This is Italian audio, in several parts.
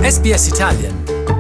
SBS Italian.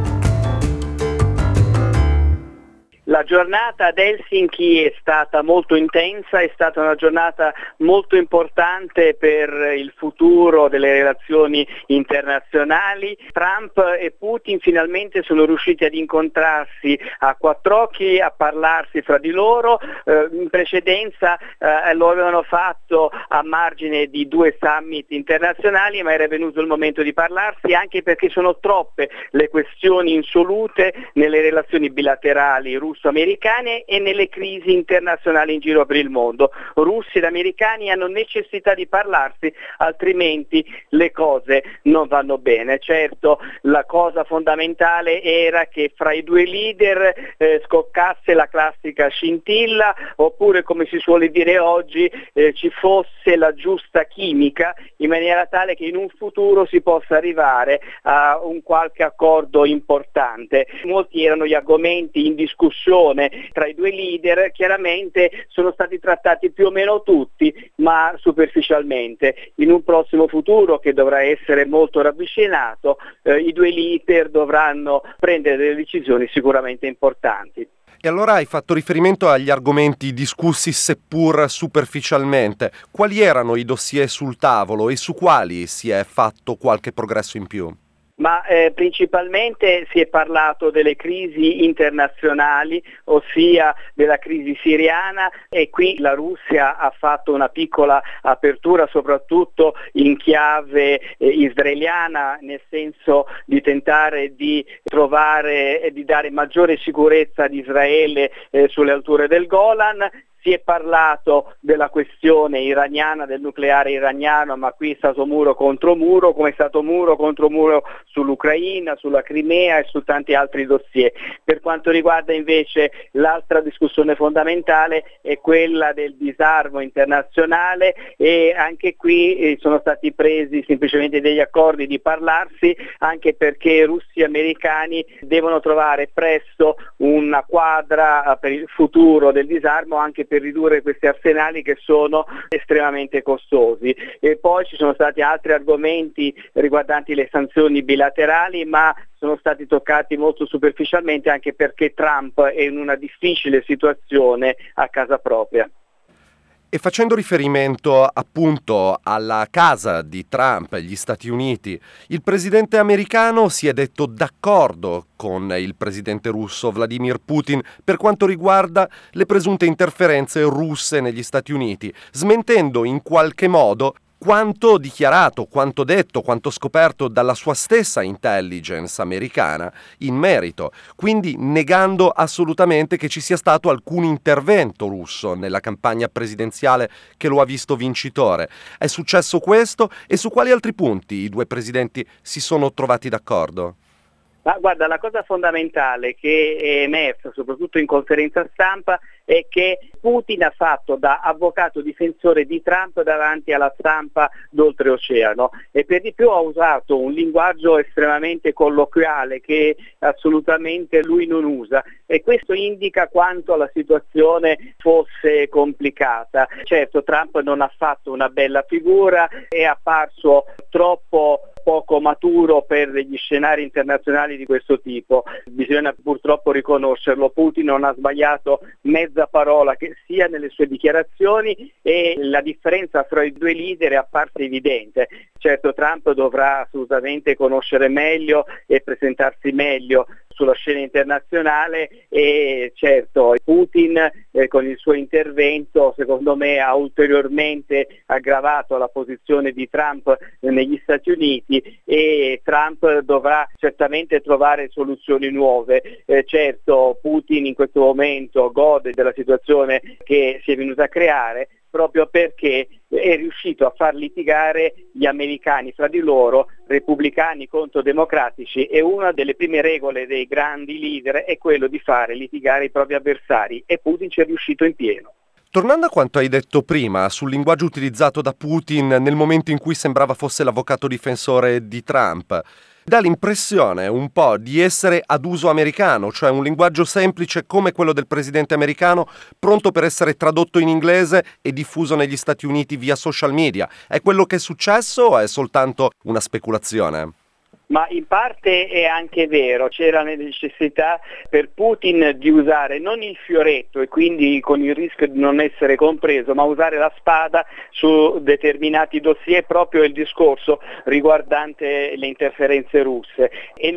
La giornata ad Helsinki è stata molto intensa, è stata una giornata molto importante per il futuro delle relazioni internazionali. Trump e Putin finalmente sono riusciti ad incontrarsi a quattro occhi, a parlarsi fra di loro. In precedenza lo avevano fatto a margine di 2 summit internazionali, ma era venuto il momento di parlarsi, anche perché sono troppe le questioni insolute nelle relazioni bilaterali russo-americane e nelle crisi internazionali in giro per il mondo. Russi ed americani hanno necessità di parlarsi, altrimenti le cose non vanno bene. Certo, la cosa fondamentale era che fra i due leader scoccasse la classica scintilla, oppure, come si suole dire oggi, ci fosse la giusta chimica, in maniera tale che in un futuro si possa arrivare a un qualche accordo importante. Molti erano gli argomenti in discussione tra i due leader, chiaramente sono stati trattati più o meno tutti, ma superficialmente. In un prossimo futuro, che dovrà essere molto ravvicinato, i due leader dovranno prendere delle decisioni sicuramente importanti. E allora hai fatto riferimento agli argomenti discussi seppur superficialmente. Quali erano i dossier sul tavolo e su quali si è fatto qualche progresso in più? Ma principalmente si è parlato delle crisi internazionali, ossia della crisi siriana, e qui la Russia ha fatto una piccola apertura soprattutto in chiave israeliana, nel senso di tentare di trovare e di dare maggiore sicurezza ad Israele sulle alture del Golan. Si è parlato della questione iraniana, del nucleare iraniano, ma qui è stato muro contro muro, come è stato muro contro muro sull'Ucraina, sulla Crimea e su tanti altri dossier. Per quanto riguarda invece l'altra discussione fondamentale è quella del disarmo internazionale, e anche qui sono stati presi semplicemente degli accordi di parlarsi, anche perché russi e americani devono trovare presto una quadra per il futuro del disarmo, anche per ridurre questi arsenali che sono estremamente costosi. E poi ci sono stati altri argomenti riguardanti le sanzioni bilaterali, ma sono stati toccati molto superficialmente, anche perché Trump è in una difficile situazione a casa propria. E facendo riferimento appunto alla casa di Trump e gli Stati Uniti, il presidente americano si è detto d'accordo con il presidente russo Vladimir Putin per quanto riguarda le presunte interferenze russe negli Stati Uniti, smentendo in qualche modo quanto dichiarato, quanto detto, quanto scoperto dalla sua stessa intelligence americana in merito, quindi negando assolutamente che ci sia stato alcun intervento russo nella campagna presidenziale che lo ha visto vincitore. È successo questo, e su quali altri punti i due presidenti si sono trovati d'accordo? Ma guarda, la cosa fondamentale che è emersa soprattutto in conferenza stampa è che Putin ha fatto da avvocato difensore di Trump davanti alla stampa d'oltreoceano, e per di più ha usato un linguaggio estremamente colloquiale che assolutamente lui non usa, e questo indica quanto la situazione fosse complicata. Certo, Trump non ha fatto una bella figura, è apparso troppo poco maturo per gli scenari internazionali di questo tipo. Bisogna purtroppo riconoscerlo, Putin non ha sbagliato mezza parola che sia nelle sue dichiarazioni, e la differenza fra i due leader è apparsa evidente. Certo, Trump dovrà assolutamente conoscere meglio e presentarsi meglio sulla scena internazionale, e certo Putin con il suo intervento secondo me ha ulteriormente aggravato la posizione di Trump negli Stati Uniti, e Trump dovrà certamente trovare soluzioni nuove. Certo, Putin in questo momento gode della situazione che si è venuta a creare, proprio perché è riuscito a far litigare gli americani fra di loro, repubblicani contro democratici, e una delle prime regole dei grandi leader è quello di fare litigare i propri avversari, e Putin ci è riuscito in pieno. Tornando a quanto hai detto prima sul linguaggio utilizzato da Putin nel momento in cui sembrava fosse l'avvocato difensore di Trump, dà l'impressione un po' di essere ad uso americano, cioè un linguaggio semplice come quello del presidente americano, pronto per essere tradotto in inglese e diffuso negli Stati Uniti via social media. È quello che è successo o è soltanto una speculazione? Ma in parte è anche vero, c'era la necessità per Putin di usare non il fioretto e quindi con il rischio di non essere compreso, ma usare la spada su determinati dossier, proprio il discorso riguardante le interferenze russe. E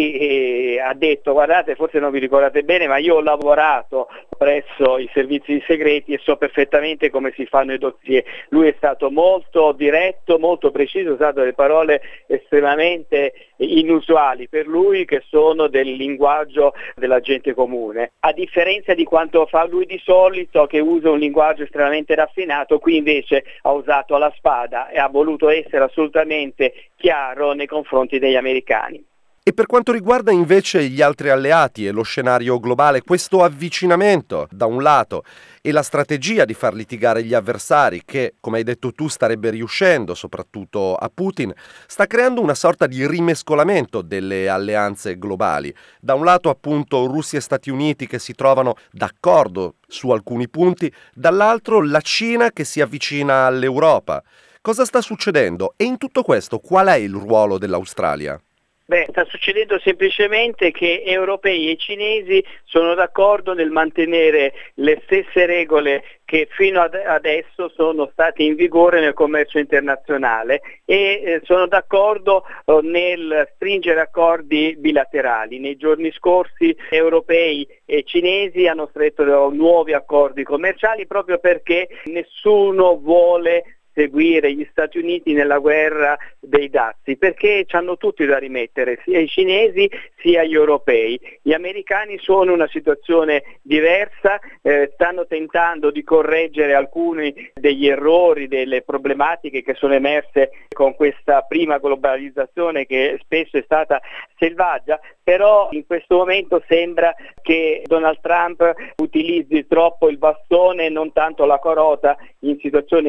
lui ha detto: guardate, forse non vi ricordate bene, ma io ho lavorato presso i servizi segreti e so perfettamente come si fanno i dossier. Lui è stato molto diretto, molto preciso, ha usato delle parole estremamente inusuali per lui, che sono del linguaggio della gente comune. A differenza di quanto fa lui di solito, che usa un linguaggio estremamente raffinato, qui invece ha usato la spada e ha voluto essere assolutamente chiaro nei confronti degli americani. E per quanto riguarda invece gli altri alleati e lo scenario globale, questo avvicinamento da un lato e la strategia di far litigare gli avversari, che, come hai detto tu, starebbe riuscendo soprattutto a Putin, sta creando una sorta di rimescolamento delle alleanze globali. Da un lato appunto Russia e Stati Uniti che si trovano d'accordo su alcuni punti, dall'altro la Cina che si avvicina all'Europa. Cosa sta succedendo? E in tutto questo qual è il ruolo dell'Australia? Sta succedendo semplicemente che europei e cinesi sono d'accordo nel mantenere le stesse regole che fino adesso sono state in vigore nel commercio internazionale e sono d'accordo nel stringere accordi bilaterali. Nei giorni scorsi europei e cinesi hanno stretto nuovi accordi commerciali proprio perché nessuno vuole seguire gli Stati Uniti nella guerra dei dazi, perché hanno tutti da rimettere, sia i cinesi sia gli europei. Gli americani sono in una situazione diversa, stanno tentando di correggere alcuni degli errori, delle problematiche che sono emerse con questa prima globalizzazione che spesso è stata selvaggia, però in questo momento sembra che Donald Trump utilizzi troppo il bastone e non tanto la carota in situazioni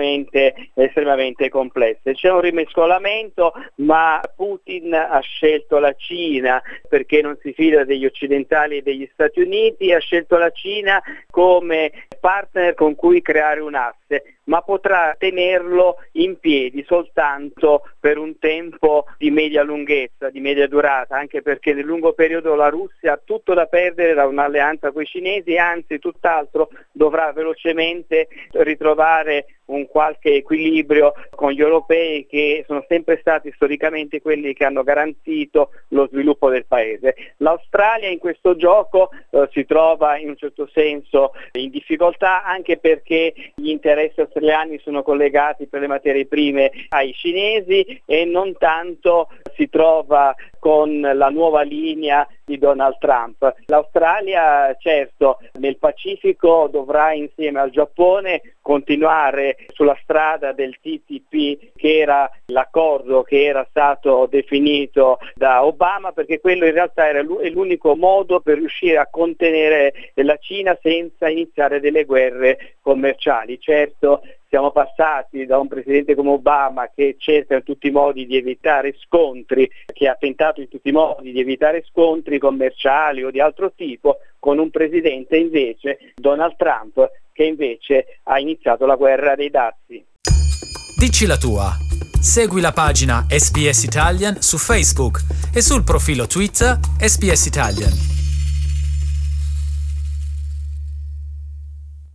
estremamente complesse. C'è un rimescolamento, ma Putin ha scelto la Cina perché non si fida degli occidentali e degli Stati Uniti, ha scelto la Cina come partner con cui creare un asse, ma potrà tenerlo in piedi soltanto per un tempo di media lunghezza, di media durata, anche perché nel lungo periodo la Russia ha tutto da perdere da un'alleanza con i cinesi, anzi tutt'altro, dovrà velocemente ritrovare un qualche equilibrio con gli europei, che sono sempre stati storicamente quelli che hanno garantito lo sviluppo del paese. L'Australia in questo gioco si trova in un certo senso in difficoltà, anche perché gli interessi australiani sono collegati per le materie prime ai cinesi e non tanto si trova con la nuova linea di Donald Trump. L'Australia, certo, nel Pacifico dovrà insieme al Giappone continuare sulla strada del TTP, che era l'accordo che era stato definito da Obama, perché quello in realtà è l'unico modo per riuscire a contenere la Cina senza iniziare delle guerre commerciali. Certo, siamo passati da un presidente come Obama che cerca in tutti i modi di evitare scontri, che ha tentato in tutti i modi di evitare scontri commerciali o di altro tipo, con un presidente invece, Donald Trump, che invece ha iniziato la guerra dei dazi. Dici la tua. Segui la pagina SBS Italian su Facebook e sul profilo Twitter SBS Italian.